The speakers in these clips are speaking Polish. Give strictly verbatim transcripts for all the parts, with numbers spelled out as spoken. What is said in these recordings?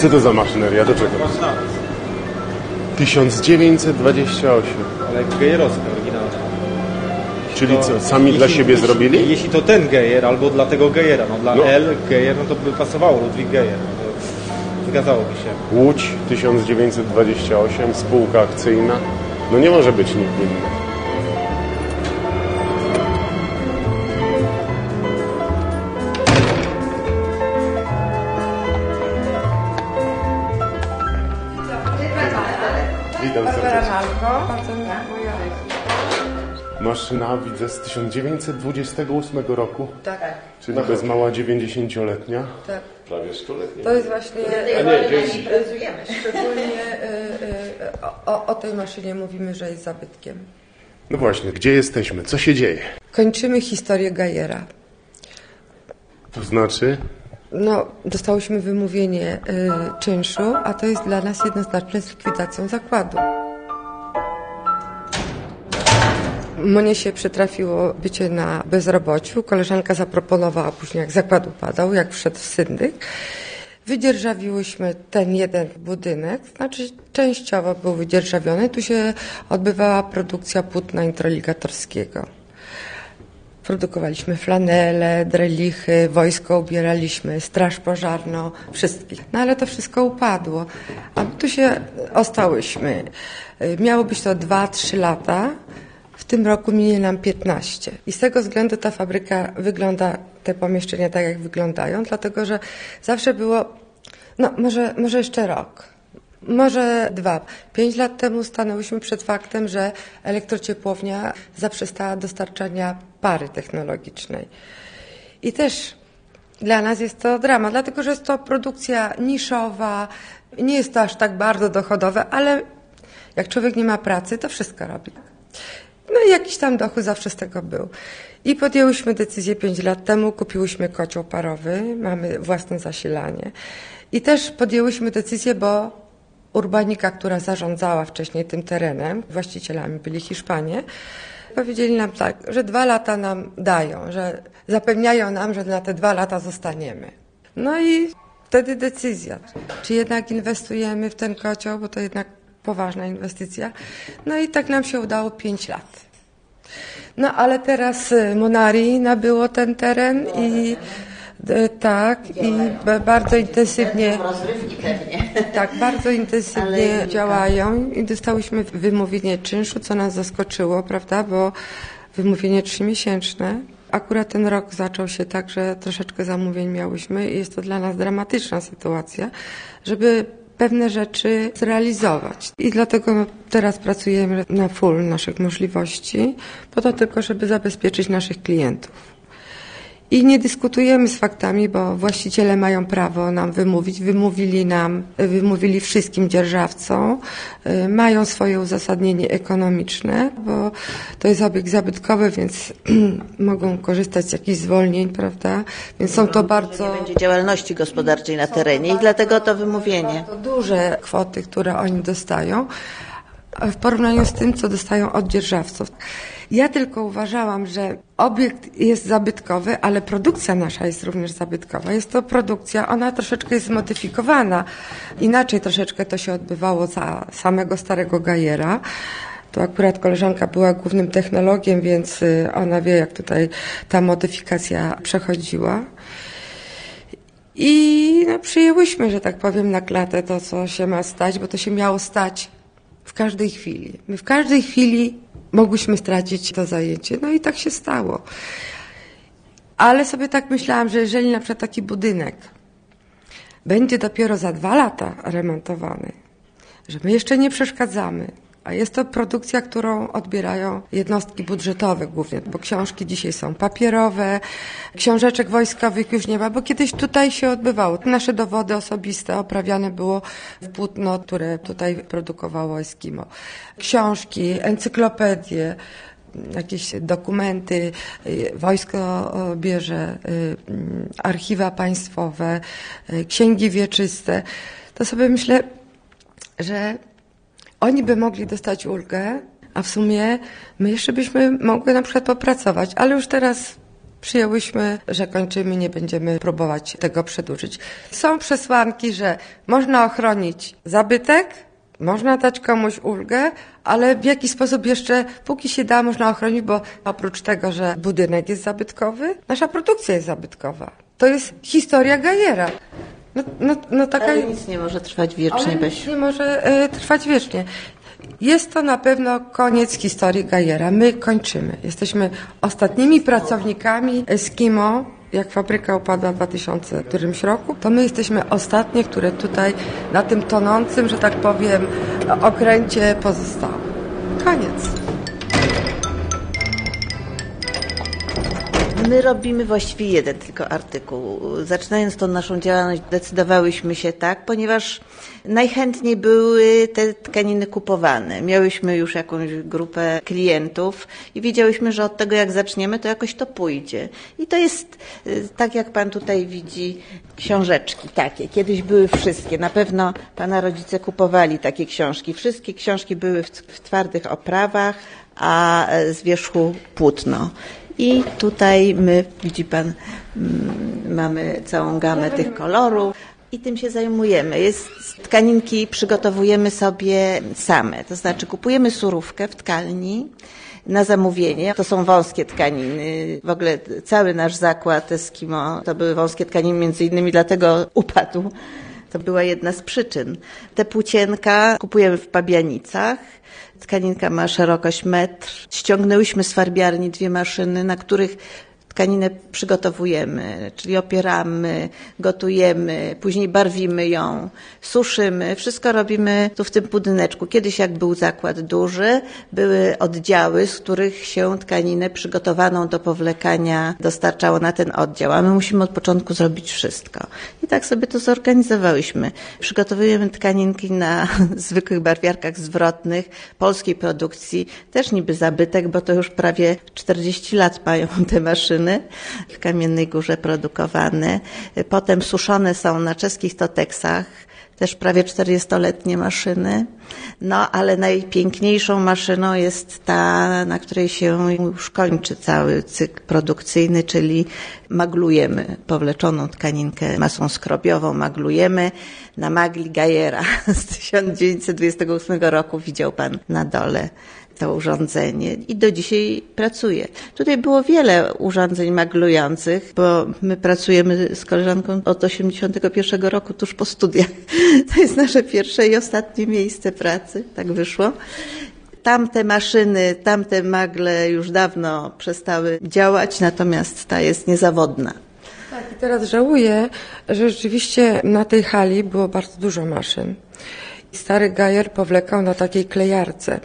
Co to za maszyneria? Do czego? tysiąc dziewięćset dwadzieścia osiem. Ale gejerowska oryginalna. Czyli to, co, sami jeśli, dla siebie jeśli, zrobili? Jeśli to ten gejer, albo dla tego gejera, no dla no. L gejer, no to by pasowało Ludwik Gejer. No zgadzałoby się. Łódź tysiąc dziewięćset dwadzieścia osiem, spółka akcyjna. No nie może być nikt inny. Witam serdecznie. Maszyna, widzę, z tysiąc dziewięćset dwudziestego ósmego roku. Tak. Czyli bez mała dziewięćdziesięcioletnia. Tak. Prawie stuletnia. To jest właśnie... Szczególnie y, y, o, o tej maszynie mówimy, że jest zabytkiem. No właśnie, gdzie jesteśmy? Co się dzieje? Kończymy historię Gejera. To znaczy? No, dostałyśmy wymówienie y, czynszu, a to jest dla nas jednoznaczne z likwidacją zakładu. Mnie się przytrafiło bycie na bezrobociu. Koleżanka zaproponowała później, jak zakład upadał, jak wszedł syndyk. Wydzierżawiłyśmy ten jeden budynek, znaczy częściowo był wydzierżawiony. Tu się odbywała produkcja płótna introligatorskiego. Produkowaliśmy flanele, drelichy, wojsko ubieraliśmy, straż pożarną, wszystkich. No ale to wszystko upadło, a my tu się ostałyśmy. Miało być to dwa trzy lata, w tym roku minie nam piętnaście. I z tego względu ta fabryka wygląda, te pomieszczenia tak jak wyglądają, dlatego że zawsze było, no może, może jeszcze rok. Może dwa. Pięć lat temu stanęłyśmy przed faktem, że elektrociepłownia zaprzestała dostarczania pary technologicznej. I też dla nas jest to dramat, dlatego że jest to produkcja niszowa, nie jest to aż tak bardzo dochodowe, ale jak człowiek nie ma pracy, to wszystko robi. No i jakiś tam dochód zawsze z tego był. I podjęłyśmy decyzję pięć lat temu, kupiłyśmy kocioł parowy, mamy własne zasilanie. I też podjęłyśmy decyzję, bo urbanika, która zarządzała wcześniej tym terenem, właścicielami byli Hiszpanie, powiedzieli nam tak, że dwa lata nam dają, że zapewniają nam, że na te dwa lata zostaniemy. No i wtedy decyzja, czy jednak inwestujemy w ten kocioł, bo to jednak poważna inwestycja. No i tak nam się udało pięć lat. No ale teraz Monari nabyło ten teren i tak, i bardzo intensywnie tak, bardzo intensywnie działają i dostałyśmy wymówienie czynszu, co nas zaskoczyło, prawda, bo wymówienie trzymiesięczne. Akurat ten rok zaczął się tak, że troszeczkę zamówień miałyśmy i jest to dla nas dramatyczna sytuacja, żeby pewne rzeczy zrealizować. I dlatego teraz pracujemy na full naszych możliwości, po to tylko, żeby zabezpieczyć naszych klientów. I nie dyskutujemy z faktami, bo właściciele mają prawo nam wymówić. Wymówili nam, wymówili wszystkim dzierżawcom. Mają swoje uzasadnienie ekonomiczne, bo to jest obiekt zabytkowy, więc mogą korzystać z jakichś zwolnień, prawda? Więc są to bardzo... Nie będzie działalności gospodarczej na terenie i dlatego to wymówienie. To duże kwoty, które oni dostają, w porównaniu z tym, co dostają od dzierżawców. Ja tylko uważałam, że obiekt jest zabytkowy, ale produkcja nasza jest również zabytkowa. Jest to produkcja, ona troszeczkę jest zmodyfikowana. Inaczej troszeczkę to się odbywało za samego starego Gejera. To akurat koleżanka była głównym technologiem, więc ona wie, jak tutaj ta modyfikacja przechodziła. I no, przyjęłyśmy, że tak powiem, na klatę to, co się ma stać, bo to się miało stać w każdej chwili. My w każdej chwili mogłyśmy stracić to zajęcie. No i tak się stało. Ale sobie tak myślałam, że jeżeli na przykład taki budynek będzie dopiero za dwa lata remontowany, że my jeszcze nie przeszkadzamy, a jest to produkcja, którą odbierają jednostki budżetowe głównie, bo książki dzisiaj są papierowe, książeczek wojskowych już nie ma, bo kiedyś tutaj się odbywało. Nasze dowody osobiste oprawiane było w płótno, które tutaj produkowało Eskimo. Książki, encyklopedie, jakieś dokumenty, wojsko bierze, archiwa państwowe, księgi wieczyste. To sobie myślę, że oni by mogli dostać ulgę, a w sumie my jeszcze byśmy mogły na przykład popracować, ale już teraz przyjęłyśmy, że kończymy, nie będziemy próbować tego przedłużyć. Są przesłanki, że można ochronić zabytek, można dać komuś ulgę, ale w jaki sposób jeszcze, póki się da, można ochronić, bo oprócz tego, że budynek jest zabytkowy, nasza produkcja jest zabytkowa. To jest historia Gajera. No, no, no taka... Ale nic nie może trwać wiecznie, Ale Basiu. nic nie może e, trwać wiecznie. Jest to na pewno koniec historii Gajera. My kończymy. Jesteśmy ostatnimi pracownikami Eskimo. Jak fabryka upadła w dwa tysiące którymś roku, to my jesteśmy ostatnie, które tutaj na tym tonącym, że tak powiem, okręcie pozostały. Koniec. My robimy właściwie jeden tylko artykuł. Zaczynając tą naszą działalność, decydowałyśmy się tak, ponieważ najchętniej były te tkaniny kupowane. Miałyśmy już jakąś grupę klientów i wiedziałyśmy, że od tego jak zaczniemy, to jakoś to pójdzie. I to jest, tak jak pan tutaj widzi, książeczki takie. Kiedyś były wszystkie. Na pewno pana rodzice kupowali takie książki. Wszystkie książki były w, w twardych oprawach, a z wierzchu płótno. I tutaj my, widzi pan, mamy całą gamę tych kolorów i tym się zajmujemy. Jest, tkaninki przygotowujemy sobie same, to znaczy kupujemy surówkę w tkalni na zamówienie. To są wąskie tkaniny. W ogóle cały nasz zakład Eskimo to były wąskie tkaniny, między innymi dlatego upadł. To była jedna z przyczyn. Te płócienka kupujemy w Pabianicach. Tkaninka ma szerokość metr. Ściągnęłyśmy z farbiarni dwie maszyny, na których tkaninę przygotowujemy, czyli opieramy, gotujemy, później barwimy ją, suszymy. Wszystko robimy tu w tym budyneczku. Kiedyś jak był zakład duży, były oddziały, z których się tkaninę przygotowaną do powlekania dostarczało na ten oddział, a my musimy od początku zrobić wszystko. I tak sobie to zorganizowałyśmy. Przygotowujemy tkaninki na zwykłych barwiarkach zwrotnych, polskiej produkcji, też niby zabytek, bo to już prawie czterdzieści lat mają te maszyny. W Kamiennej Górze produkowane. Potem suszone są na czeskich Toteksach, też prawie czterdziestoletnie maszyny. No, ale najpiękniejszą maszyną jest ta, na której się już kończy cały cykl produkcyjny, czyli maglujemy powleczoną tkaninkę masą skrobiową, maglujemy na magli Gajera z tysiąc dziewięćset dwudziestego ósmego roku, widział pan na dole to urządzenie i do dzisiaj pracuje. Tutaj było wiele urządzeń maglujących, bo my pracujemy z koleżanką od osiemdziesiątego pierwszego roku, tuż po studiach. To jest nasze pierwsze i ostatnie miejsce pracy, tak wyszło. Tamte maszyny, tamte magle już dawno przestały działać, natomiast ta jest niezawodna. Tak, i teraz żałuję, że rzeczywiście na tej hali było bardzo dużo maszyn. Stary Gajer powlekał na takiej klejarce.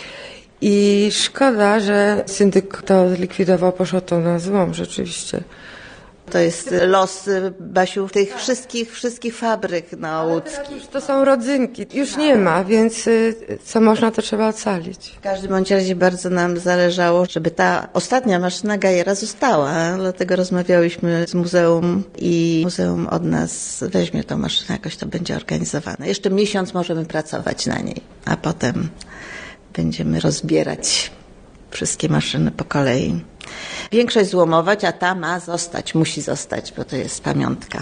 I szkoda, że syndyk to zlikwidował, poszło to na złom rzeczywiście. To jest los, Basiu, tych wszystkich, wszystkich fabryk na łódzkich. To są rodzynki, już nie ma, więc co można, to trzeba ocalić. W każdym bądź razie bardzo nam zależało, żeby ta ostatnia maszyna Gajera została, dlatego rozmawiałyśmy z muzeum i muzeum od nas weźmie tą maszynę, jakoś to będzie organizowane. Jeszcze miesiąc możemy pracować na niej, a potem będziemy rozbierać wszystkie maszyny po kolei. Większość złomować, a ta ma zostać, musi zostać, bo to jest pamiątka.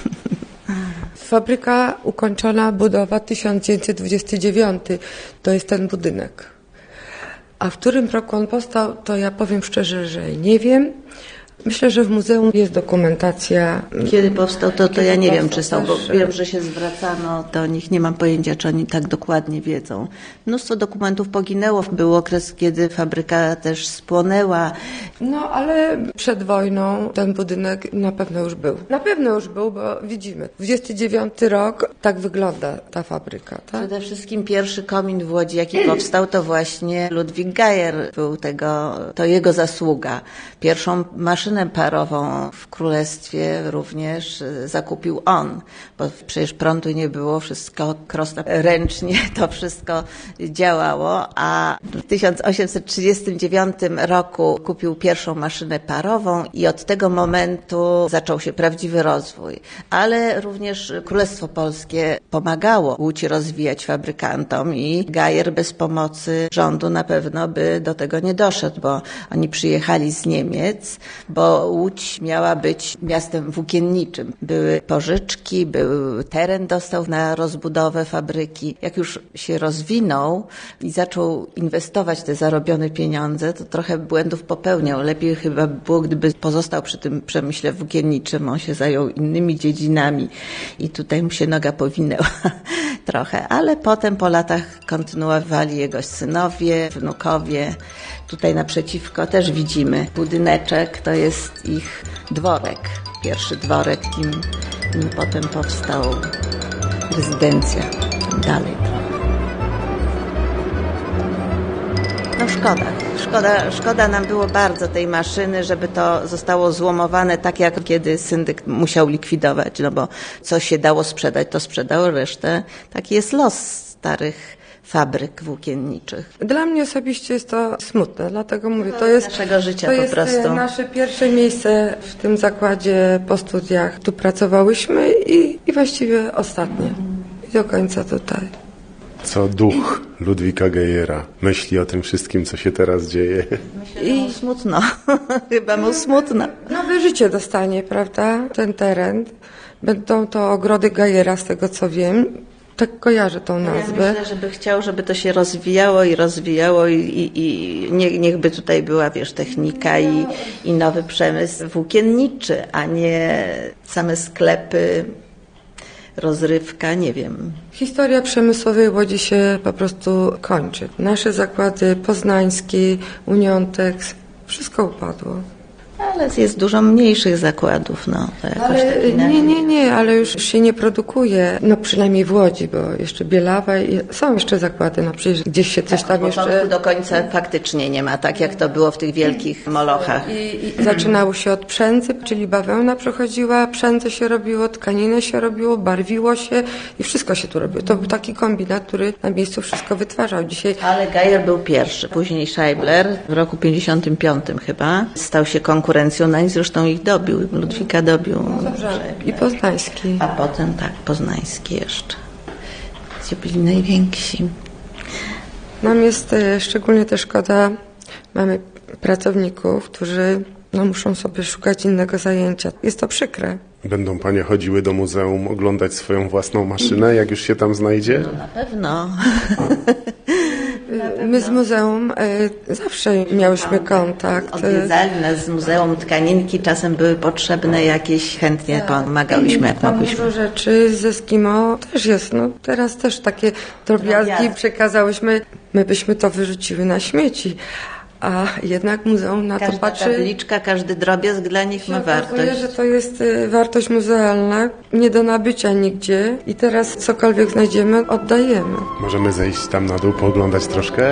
Fabryka ukończona, budowa tysiąc dziewięćset dwudziesty dziewiąty, to jest ten budynek. A w którym roku on powstał, to ja powiem szczerze, że nie wiem. Myślę, że w muzeum jest dokumentacja. Kiedy powstał, to, to ja nie wiem, czy są, bo też... wiem, że się zwracano do nich. Nie mam pojęcia, czy oni tak dokładnie wiedzą. Mnóstwo dokumentów poginęło. Był okres, kiedy fabryka też spłonęła. No, ale przed wojną ten budynek na pewno już był. Na pewno już był, bo widzimy. dwudziesty dziewiąty rok, tak wygląda ta fabryka. Tak? Przede wszystkim pierwszy komin w Łodzi, jaki powstał, to właśnie Ludwik Gajer był tego, to jego zasługa. Pierwszą maszynę parową w królestwie również zakupił on, bo przecież prądu nie było, wszystko krosno ręcznie to wszystko działało, a w tysiąc osiemset trzydziestym dziewiątym roku kupił pierwszą maszynę parową i od tego momentu zaczął się prawdziwy rozwój. Ale również Królestwo Polskie pomagało Łódź rozwijać fabrykantom i Gajer bez pomocy rządu na pewno by do tego nie doszedł, bo oni przyjechali z Niemiec, bo Łódź miała być miastem włókienniczym. Były pożyczki, był teren dostał na rozbudowę fabryki. Jak już się rozwinął i zaczął inwestować te zarobione pieniądze, to trochę błędów popełniał. Lepiej chyba było, gdyby pozostał przy tym przemyśle włókienniczym. On się zajął innymi dziedzinami i tutaj mu się noga powinęła trochę, ale potem po latach kontynuowali jego synowie, wnukowie. Tutaj naprzeciwko też widzimy budyneczek, to jest ich dworek, pierwszy dworek, nim, nim potem powstał rezydencja. Dalej trochę. No szkoda, szkoda, szkoda nam było bardzo tej maszyny, żeby to zostało złomowane tak jak kiedy syndyk musiał likwidować, no bo co się dało sprzedać, to sprzedał, resztę. Taki jest los starych fabryk włókienniczych. Dla mnie osobiście jest to smutne, dlatego mówię, to jest naszego życia to po jest prostu. nasze pierwsze miejsce w tym zakładzie po studiach. Tu pracowałyśmy i, i właściwie ostatnie. I do końca tutaj. Co duch Ludwika Gejera myśli o tym wszystkim, co się teraz dzieje? Myślę, że mu smutno. Chyba mu smutno. Nowe życie dostanie, prawda? Ten teren. Będą to ogrody Gejera, z tego co wiem. Tak kojarzę tą nazwę. Ja myślę, żeby chciał, żeby to się rozwijało i rozwijało i, i, i nie, niechby tutaj była, wiesz, technika i, i nowy przemysł włókienniczy, a nie same sklepy, rozrywka, nie wiem. Historia przemysłowej Łodzi się po prostu kończy. Nasze zakłady poznańskie, Uniontex, wszystko upadło. Ale jest dużo mniejszych zakładów, no. To jakoś Ale tak nie, nie, nie, ale już się nie produkuje, no przynajmniej w Łodzi, bo jeszcze Bielawa i są jeszcze zakłady, no przecież gdzieś się coś tak, tam od jeszcze... początku do końca faktycznie nie ma, tak jak to było w tych wielkich molochach. I, i zaczynało się od przędzy, czyli bawełna przechodziła, przędzę się robiło, tkaninę się robiło, barwiło się i wszystko się tu robiło. To był taki kombinat, który na miejscu wszystko wytwarzał. Dzisiaj... Ale Geyer był pierwszy, później Scheibler w roku pięćdziesiątym piątym chyba stał się konkurencją, no i zresztą ich dobił, Ludwika dobił. Dobrze. I Poznański. A potem tak, Poznański jeszcze. Gdzie byli najwięksi. Nam jest e, szczególnie też szkoda, mamy pracowników, którzy no, muszą sobie szukać innego zajęcia. Jest to przykre. Będą panie chodziły do muzeum oglądać swoją własną maszynę, jak już się tam znajdzie? No na pewno. My z muzeum e, zawsze miałyśmy kontakt. Odwiedzali nas z Muzeum Tkaninki, czasem były potrzebne jakieś, chętnie pomagałyśmy jak Tam mogłyśmy. dużo rzeczy z Eskimo też jest. No, teraz też takie drobiazgi Drobiazgi. przekazałyśmy. My byśmy to wyrzuciły na śmieci. A jednak muzeum na to Każda patrzy. tabliczka, każdy drobiazg dla nich ma się okazuje, wartość. że to jest y, wartość muzealna, nie do nabycia nigdzie i teraz cokolwiek znajdziemy, oddajemy. Możemy zejść tam na dół, pooglądać troszkę?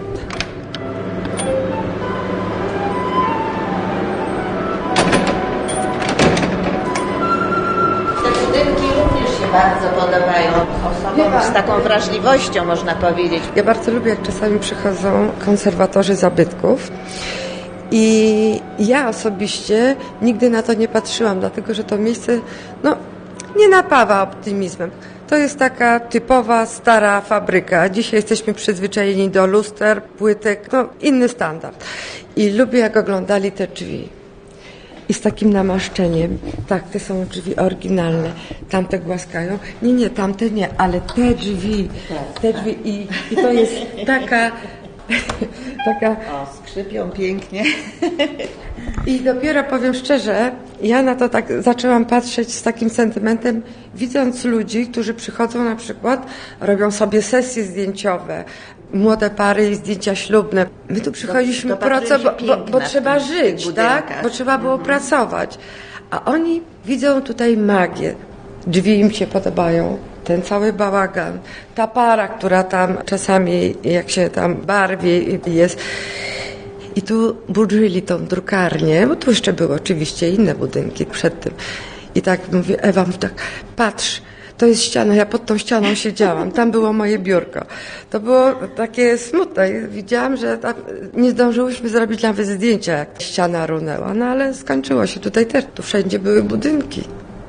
Te budynki również się bardzo podobają osobom z taką wrażliwością, można powiedzieć. Ja bardzo lubię, jak czasami przychodzą konserwatorzy zabytków i ja osobiście nigdy na to nie patrzyłam, dlatego że to miejsce no, nie napawa optymizmem. To jest taka typowa, stara fabryka. Dzisiaj jesteśmy przyzwyczajeni do luster, płytek, no inny standard. I lubię, jak oglądali te drzwi. I z takim namaszczeniem. Tak, te są drzwi oryginalne. Tamte głaskają. Nie, nie, tamte nie, ale te drzwi. Te drzwi i, i to jest taka... taka... O, skrzypią pięknie. I dopiero powiem szczerze, ja na to tak zaczęłam patrzeć z takim sentymentem, widząc ludzi, którzy przychodzą na przykład, robią sobie sesje zdjęciowe, młode pary i zdjęcia ślubne. My tu przychodziliśmy pracować, bo, bo, bo trzeba żyć, tak? Bo trzeba było pracować. A oni widzą tutaj magię. Drzwi im się podobają. Ten cały bałagan. Ta para, która tam czasami, jak się tam barwi jest. I tu budowali tą drukarnię, bo tu jeszcze były oczywiście inne budynki przed tym. I tak mówię, Ewa, mówi tak, patrz, to jest ściana, ja pod tą ścianą siedziałam, tam było moje biurko. To było takie smutne. Widziałam, że tam nie zdążyłyśmy zrobić nawet zdjęcia, jak ściana runęła, no ale skończyło się tutaj też, tu wszędzie były budynki.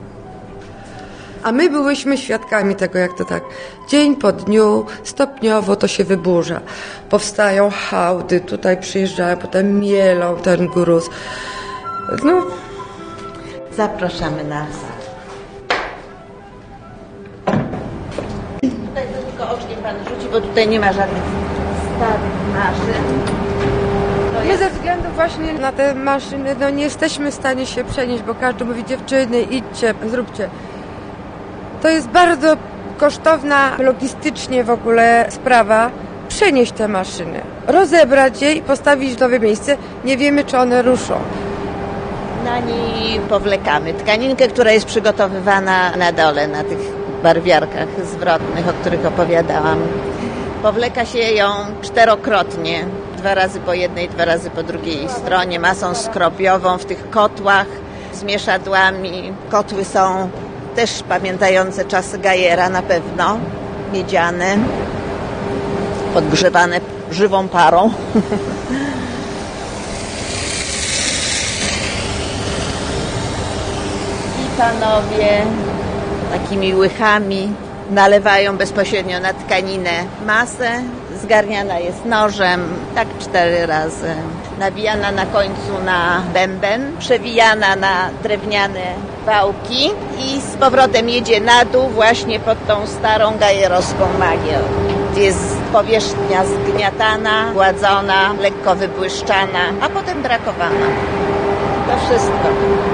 A my byłyśmy świadkami tego, jak to tak dzień po dniu, stopniowo to się wyburza. Powstają hałdy, tutaj przyjeżdżają, potem mielą ten gruz. No, Zapraszamy na salę. Tutaj to tylko oczkiem pan rzuci, bo tutaj nie ma żadnych starych maszyn. To my jest... ze względu właśnie na te maszyny, no nie jesteśmy w stanie się przenieść, bo każdy mówi, dziewczyny, idźcie, zróbcie. To jest bardzo kosztowna logistycznie w ogóle sprawa, przenieść te maszyny, rozebrać je i postawić w nowe miejsce. Nie wiemy, czy one ruszą. Na niej powlekamy tkaninkę, która jest przygotowywana na dole, na tych barwiarkach zwrotnych, o których opowiadałam. Powleka się ją czterokrotnie, dwa razy po jednej, dwa razy po drugiej stronie, masą skrobiową w tych kotłach z mieszadłami. Kotły są też pamiętające czasy Gajera na pewno, miedziane, podgrzewane żywą parą. I panowie takimi łychami nalewają bezpośrednio na tkaninę masę, zgarniana jest nożem, tak cztery razy, nawijana na końcu na bęben, przewijana na drewniane wałki i z powrotem jedzie na dół właśnie pod tą starą gajerowską magię. Jest powierzchnia zgniatana, gładzona, lekko wybłyszczana, a potem brakowana. To wszystko.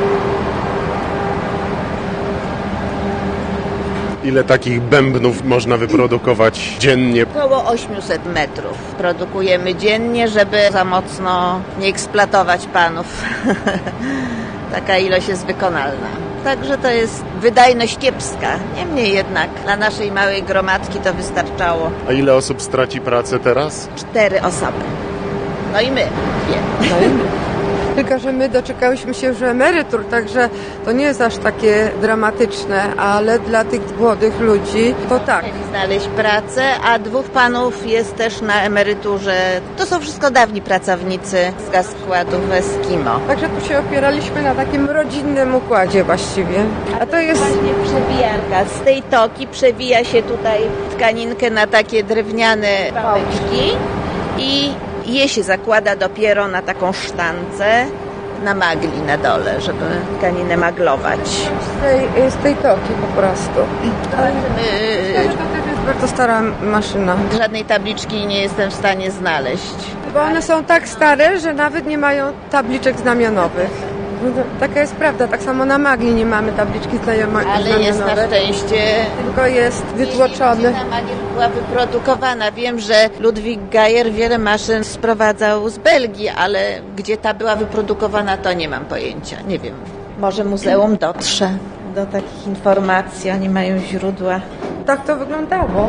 Ile takich bębnów można wyprodukować dziennie? Około osiemset metrów produkujemy dziennie, żeby za mocno nie eksploatować panów. Taka ilość jest wykonalna. Także to jest wydajność kiepska. Niemniej jednak dla naszej małej gromadki to wystarczało. A ile osób straci pracę teraz? Cztery osoby. No i my. Dwie. No i tylko, że my doczekałyśmy się już emerytur, także to nie jest aż takie dramatyczne, ale dla tych młodych ludzi to tak. Chcieli znaleźć pracę, a dwóch panów jest też na emeryturze. To są wszystko dawni pracownicy z gaz składów Eskimo. Także tu się opieraliśmy na takim rodzinnym układzie właściwie. A to jest... Właśnie przewijarka. Z tej toki przewija się tutaj tkaninkę na takie drewniane pałeczki i je się zakłada dopiero na taką sztancę, na magli na dole, żeby tkaninę maglować. Z tej, z tej toki po prostu. Ale To też jest bardzo stara maszyna. żadnej tabliczki nie jestem w stanie znaleźć. Bo one są tak stare, że nawet nie mają tabliczek znamionowych. No to, taka jest prawda, tak samo na magli nie mamy tabliczki znajoma- Ale jest na znamionowej. szczęście... Tylko jest wytłoczony. Ta magier była wyprodukowana. Wiem, że Ludwik Gajer wiele maszyn sprowadzał z Belgii, ale gdzie ta była wyprodukowana, to nie mam pojęcia. Nie wiem. Może muzeum dotrze do takich informacji. Oni mają źródła. Tak to wyglądało.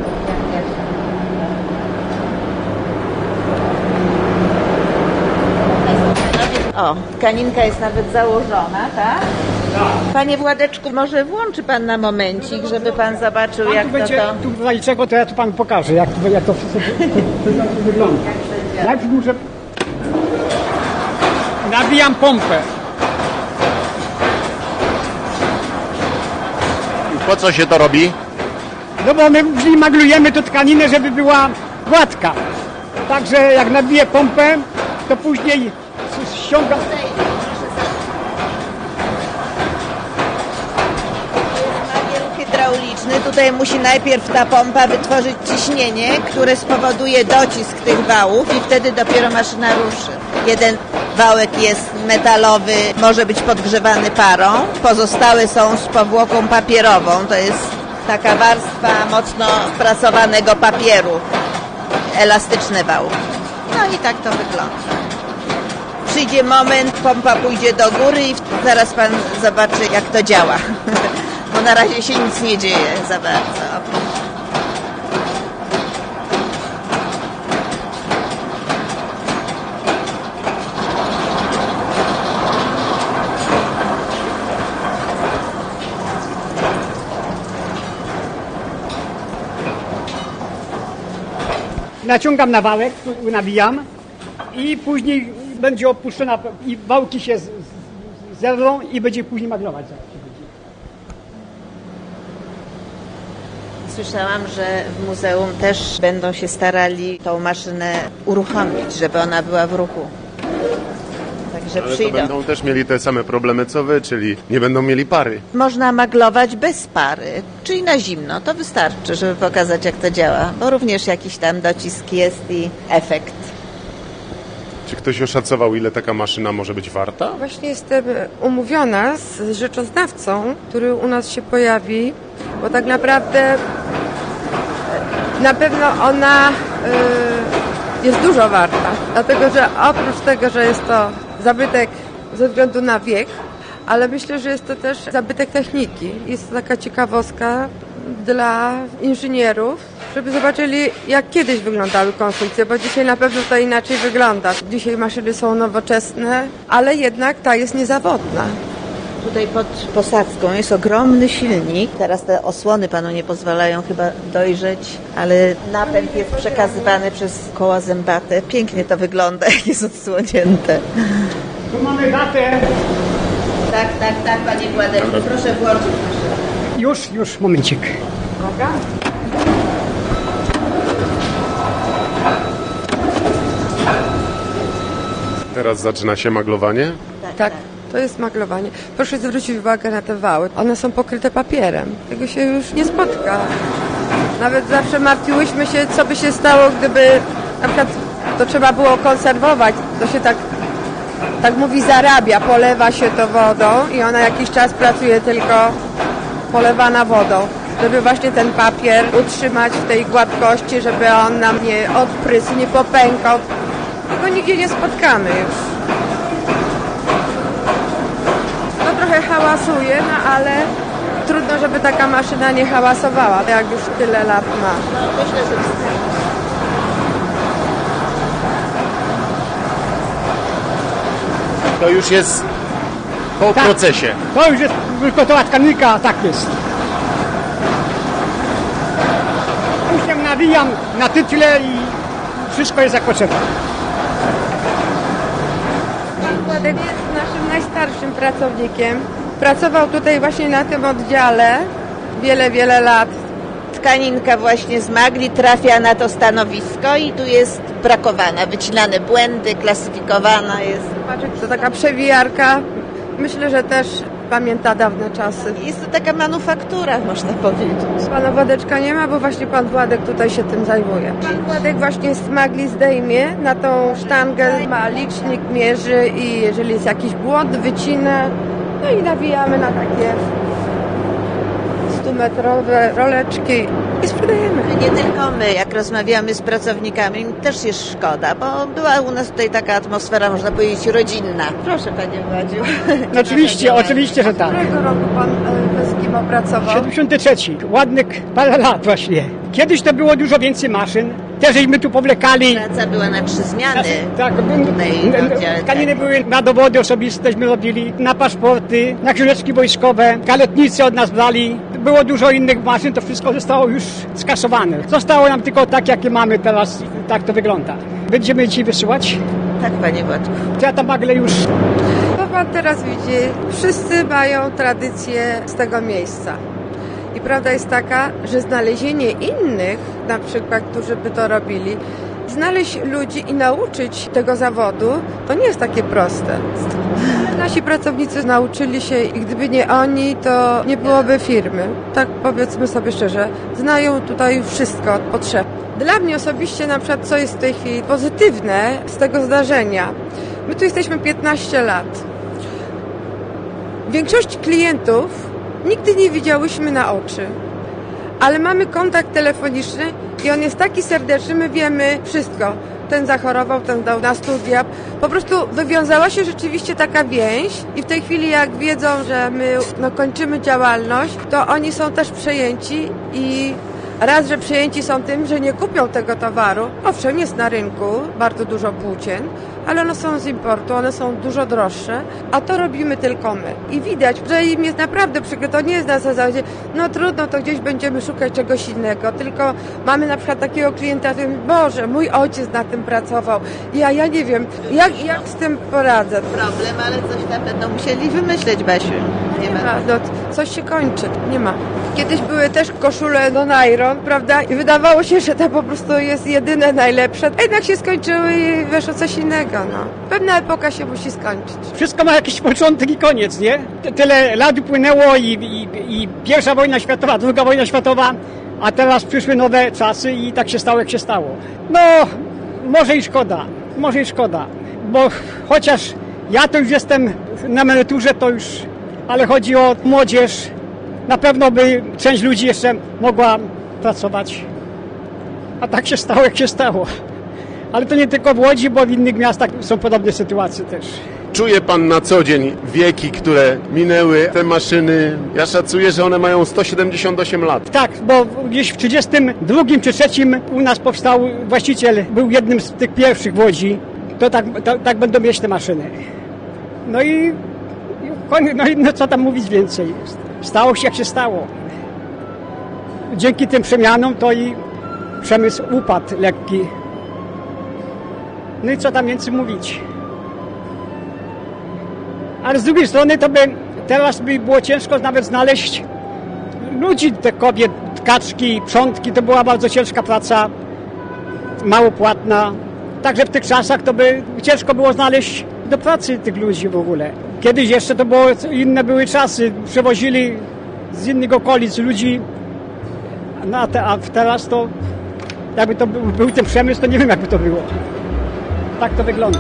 O, tkaninka jest nawet założona, tak? Panie Władeczku, może włączy pan na momencik, żeby pan zobaczył, jak tu to będzie, to... tu w razie czego, to ja tu panu pokażę, jak to, jak to wszystko to, to, to wygląda. Najpierw muszę... Nawijam pompę. Po co się to robi? No bo my w niej maglujemy tę tkaninę, żeby była gładka. Także jak nabiję pompę, to później s- ściągam... Magier hydrauliczny. Tutaj musi najpierw ta pompa wytworzyć ciśnienie, które spowoduje docisk tych wałów i wtedy dopiero maszyna ruszy. Jeden wałek jest metalowy, może być podgrzewany parą. Pozostałe są z powłoką papierową. To jest taka warstwa mocno prasowanego papieru. Elastyczne wałki. No i tak to wygląda. Przyjdzie moment, pompa pójdzie do góry i zaraz pan zobaczy, jak to działa. Bo na razie się nic nie dzieje za bardzo. Naciągam na wałek, tu nawijam i później będzie opuszczona i wałki się z- z- zerwą i będzie później maglować. zaraz się będzie. Słyszałam, że w muzeum też będą się starali tą maszynę uruchomić, żeby ona była w ruchu. Tak że Ale to przyjdą. będą też mieli te same problemy co wy, czyli nie będą mieli pary. Można maglować bez pary, czyli na zimno. To wystarczy, żeby pokazać, jak to działa, bo również jakiś tam docisk jest i efekt. Czy ktoś oszacował, ile taka maszyna może być warta? Właśnie jestem umówiona z rzeczoznawcą, który u nas się pojawi, bo tak naprawdę na pewno ona y, jest dużo warta, dlatego że oprócz tego, że jest to zabytek ze względu na wiek, ale myślę, że jest to też zabytek techniki. Jest to taka ciekawostka dla inżynierów, żeby zobaczyli, jak kiedyś wyglądały konstrukcje, bo dzisiaj na pewno to inaczej wygląda. Dzisiaj maszyny są nowoczesne, ale jednak ta jest niezawodna. Tutaj pod posadzką jest ogromny silnik. Teraz te osłony panu nie pozwalają chyba dojrzeć, ale napęd jest przekazywany przez koła zębate. Pięknie to wygląda, jak jest odsłonięte. Tu mamy datę. Tak, tak, tak, panie Władek, proszę włączyć maszynę. Już, już, momencik. Uwaga. Teraz zaczyna się maglowanie. Tak, to jest maglowanie. Proszę zwrócić uwagę na te wały. One są pokryte papierem. Tego się już nie spotka. Nawet zawsze martwiłyśmy się, co by się stało, gdyby na przykład to trzeba było konserwować. To się tak, tak mówi, zarabia. Polewa się to wodą i ona jakiś czas pracuje tylko polewana wodą, żeby właśnie ten papier utrzymać w tej gładkości, żeby on nam nie odprysł, nie popękał. Tego nigdzie nie spotkamy już. To trochę hałasuje, no ale trudno, żeby taka maszyna nie hałasowała, jak już tyle lat ma. No, myślę, że wstyd. To już jest po Tak. procesie. To już jest gotowa tkanka, a tak jest. Później nawijam na tyle i wszystko jest jak potrzeba. Pan Władek jest naszym najstarszym pracownikiem. Pracował tutaj właśnie na tym oddziale wiele, wiele lat. Tkaninka właśnie z magli trafia na to stanowisko i tu jest brakowana, wycinane błędy, klasyfikowana jest. To taka przewijarka. Myślę, że też pamięta dawne czasy. Jest to taka manufaktura, można powiedzieć. Pana Władeczka nie ma, bo właśnie pan Władek tutaj się tym zajmuje. Pan Władek właśnie z magli zdejmie, na tą sztangę ma licznik, mierzy i jeżeli jest jakiś błąd, wycina. No i nawijamy na takie stumetrowe roleczki i sprzedajemy. Nie tylko my, jak rozmawiamy z pracownikami, też jest szkoda, bo była u nas tutaj taka atmosfera, można powiedzieć, rodzinna. Proszę, panie Władziu. No oczywiście, oczywiście, że tak. Którego roku pan e, z kim opracował? siedemdziesiąty trzeci, ładnych parę lat właśnie. Kiedyś to było dużo więcej maszyn. Też żeśmy tu powlekali. Praca była na trzy zmiany. Tak, Tutaj w oddziale tkaniny tak. były na dowody osobisteśmy robili, na paszporty, na książeczki wojskowe, kaletnicy od nas brali. Było dużo innych maszyn, to wszystko zostało już skasowane. Zostało nam tylko tak, jakie mamy teraz, tak to wygląda. Będziemy ci wysyłać. Tak, panie Władku. Ja tam nagle już... To pan teraz widzi, wszyscy mają tradycję z tego miejsca. I prawda jest taka, że znalezienie innych, na przykład, którzy by to robili, znaleźć ludzi i nauczyć tego zawodu, to nie jest takie proste. Nasi pracownicy nauczyli się i gdyby nie oni, to nie byłoby firmy. Tak powiedzmy sobie szczerze, znają tutaj wszystko od potrzeb. Dla mnie osobiście na przykład, co jest w tej chwili pozytywne z tego zdarzenia, my tu jesteśmy piętnaście lat. Większość klientów nigdy nie widziałyśmy na oczy, ale mamy kontakt telefoniczny i on jest taki serdeczny, my wiemy wszystko. Ten zachorował, ten dał na studia. Po prostu wywiązała się rzeczywiście taka więź i w tej chwili jak wiedzą, że my no, kończymy działalność, to oni są też przejęci i raz, że przejęci są tym, że nie kupią tego towaru. Owszem, jest na rynku bardzo dużo płócien, ale one są z importu, one są dużo droższe, a to robimy tylko my. I widać, że im jest naprawdę przykro, to nie jest na zasadzie, no trudno, to gdzieś będziemy szukać czegoś innego, tylko mamy na przykład takiego klienta, który mówi, Boże, mój ojciec na tym pracował, ja, ja nie wiem, jak, jak z tym poradzę. Problem, ale coś tam będą musieli wymyśleć, Basiu. Nie ma. No, coś się kończy, nie ma. Kiedyś były też koszule do nylon, prawda? I wydawało się, że to po prostu jest jedyne najlepsze. A jednak się skończyły i weszło coś innego. no. Pewna epoka się musi skończyć. Wszystko ma jakiś początek i koniec, nie? Tyle lat upłynęło i, i, i pierwsza wojna światowa, druga wojna światowa, a teraz przyszły nowe czasy i tak się stało, jak się stało. No, może i szkoda, może i szkoda, bo chociaż ja to już jestem na emeryturze, to już, ale chodzi o młodzież, na pewno by część ludzi jeszcze mogła pracować, a tak się stało, jak się stało. Ale to nie tylko w Łodzi, bo w innych miastach są podobne sytuacje też. Czuje pan na co dzień wieki, które minęły, te maszyny? Ja szacuję, że one mają sto siedemdziesiąt osiem lat. Tak, bo gdzieś w trzydziestym drugim czy trzecim u nas powstał właściciel, był jednym z tych pierwszych w Łodzi. To tak, to, tak będą mieć te maszyny. No i, no i no co tam mówić więcej. Stało się, jak się stało. Dzięki tym przemianom to i przemysł upadł lekki. No i co tam więcej mówić. Ale z drugiej strony to by teraz by było ciężko nawet znaleźć ludzi, te kobiet, tkaczki, przątki, to była bardzo ciężka praca, mało płatna. Także w tych czasach to by ciężko było znaleźć do pracy tych ludzi w ogóle. Kiedyś jeszcze to było, inne były czasy, przewozili z innych okolic ludzi, no a, te, a teraz to jakby to był, był ten przemysł, to nie wiem jakby to było. Tak to wygląda.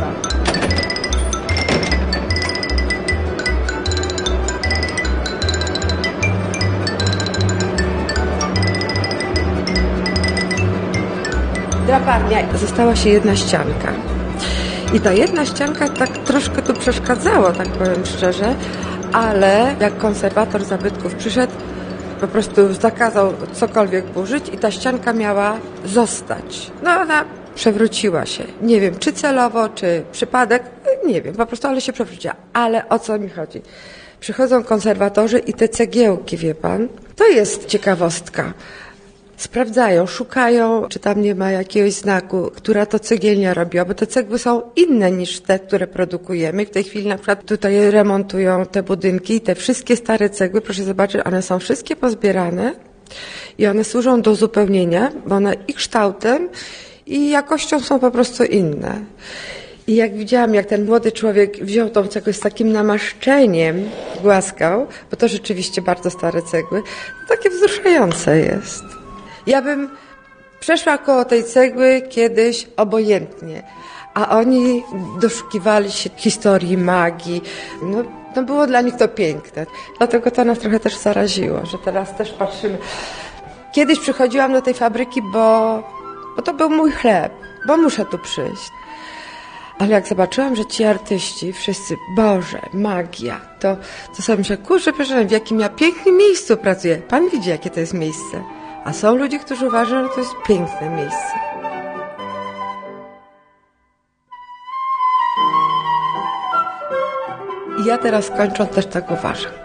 Draparnia. Została się jedna ścianka. I ta jedna ścianka tak troszkę tu przeszkadzało, tak powiem szczerze, ale jak konserwator zabytków przyszedł, po prostu zakazał cokolwiek burzyć i ta ścianka miała zostać. No ona przewróciła się. Nie wiem, czy celowo, czy przypadek, nie wiem, po prostu, ale się przewróciła. Ale o co mi chodzi? Przychodzą konserwatorzy i te cegiełki, wie pan, to jest ciekawostka. Sprawdzają, szukają, czy tam nie ma jakiegoś znaku, która to cegielnia robiła, bo te cegły są inne niż te, które produkujemy. W tej chwili na przykład tutaj remontują te budynki i te wszystkie stare cegły, proszę zobaczyć, one są wszystkie pozbierane i one służą do uzupełnienia, bo one i kształtem, i jakością są po prostu inne. I jak widziałam, jak ten młody człowiek wziął tą cegłę z takim namaszczeniem, głaskał, bo to rzeczywiście bardzo stare cegły, to takie wzruszające jest. Ja bym przeszła koło tej cegły kiedyś obojętnie, a oni doszukiwali się historii, magii. No, no było dla nich to piękne. Dlatego to nas trochę też zaraziło, że teraz też patrzymy. Kiedyś przychodziłam do tej fabryki, bo, bo to był mój chleb, bo muszę tu przyjść. Ale jak zobaczyłam, że ci artyści, wszyscy, Boże, magia, to, to sobie myślę, kurczę, proszę, w jakim ja pięknym miejscu pracuję. Pan widzi, jakie to jest miejsce. A są ludzie, którzy uważają, że to jest piękne miejsce. I ja teraz kończąc też tak uważam.